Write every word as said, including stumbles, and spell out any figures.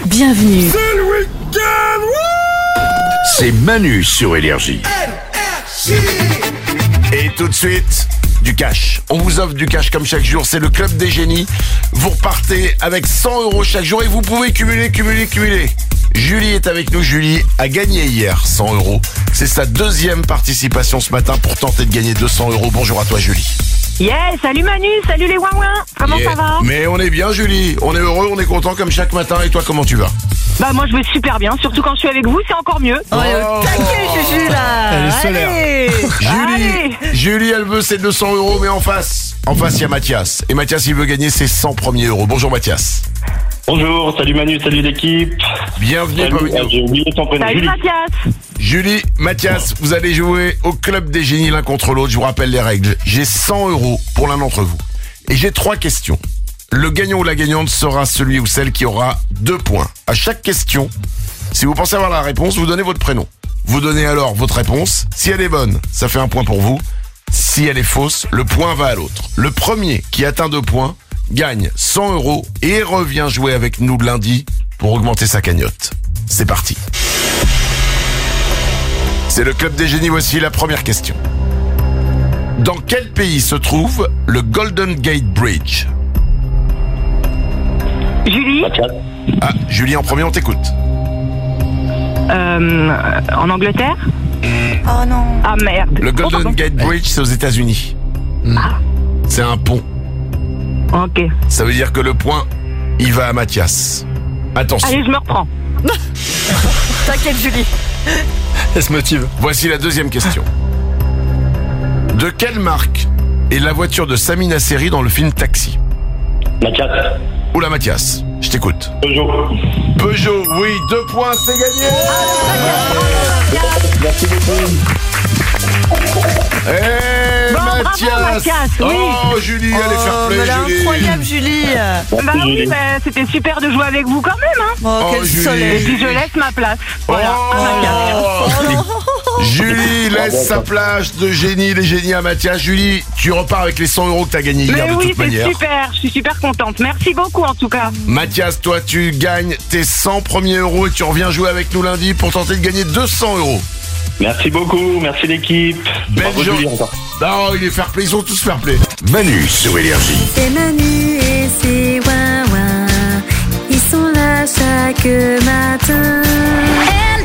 bienvenue. C'est le week-end. C'est Manu sur Énergie. Et tout de suite, du cash. On vous offre du cash comme chaque jour. C'est le Club des Génies. Vous repartez avec cent euros chaque jour et vous pouvez cumuler, cumuler, cumuler. Julie est avec nous. Julie a gagné hier cent euros. C'est sa deuxième participation ce matin pour tenter de gagner deux cents euros. Bonjour à toi, Julie. Yeah, salut Manu, salut les ouin-ouin. Comment Yeah. ça va? Mais on est bien, Julie. On est heureux, on est content comme chaque matin. Et toi, comment tu vas? Bah moi je vais super bien, surtout quand je suis avec vous, c'est encore mieux. Oh, elle est au taquet, Juju, là. Elle est solaire. Allez. Julie, Julie, elle veut ses deux cents euros, mais en face, en face, il y a Mathias. Et Mathias, il veut gagner ses cent premiers euros. Bonjour, Mathias. Bonjour, salut Manu, salut l'équipe. Bienvenue Salut, parmi ah, nous. j'ai oublié ton prénom. Salut Julie. Mathias. Julie, Mathias, vous allez jouer au Club des Génies l'un contre l'autre. Je vous rappelle les règles. J'ai cent euros pour l'un d'entre vous. Et j'ai trois questions. Le gagnant ou la gagnante sera celui ou celle qui aura deux points. À chaque question, si vous pensez avoir la réponse, vous donnez votre prénom. Vous donnez alors votre réponse. Si elle est bonne, ça fait un point pour vous. Si elle est fausse, le point va à l'autre. Le premier qui atteint deux points gagne cent euros et revient jouer avec nous lundi pour augmenter sa cagnotte. C'est parti. C'est le Club des Génies, voici la première question. Dans quel pays se trouve le Golden Gate Bridge? Julie, Mathias. Ah, Julie en premier, on t'écoute. euh, en Angleterre? Oh non. Ah merde. Le Oh, Golden pardon. Gate Bridge, c'est aux États-Unis. C'est un pont. Ok. Ça veut dire que le point, il va à Mathias. Attention. Allez, je me reprends. T'inquiète, Julie. Elle se motive. Voici la deuxième question. De quelle marque est la voiture de Sami Nasseri dans le film Taxi? Mathias. Oula Mathias, je t'écoute. Peugeot. Peugeot, oui, deux points, c'est gagné. Merci beaucoup. Eh Bon, bravo, Mathias. Mathias, oui. Oh Julie, allez faire Oh, play mais elle est Julie. incroyable, Julie. Bah Merci, oui, Julie. bah, c'était super de jouer avec vous quand même, hein. Oh, Oh, quel Julie. Et soleil. puis je laisse ma place. Voilà. à Mathias. Oh. Julie laisse sa place de génie, les génies à Mathias. Julie, tu repars avec les cent euros que t'as gagnés hier Mais de oui, toute c'est manière. super. Je suis super contente. Merci beaucoup en tout cas. Mathias, toi tu gagnes tes cent premiers euros et tu reviens jouer avec nous lundi pour tenter de gagner deux cents euros. Merci beaucoup, merci l'équipe. Belle Bravo journée. Julie encore. Non, il est fair play, ils sont tous fair play. Manu sur Énergie. C'est Manu et c'est Wawa. Ils sont là chaque matin.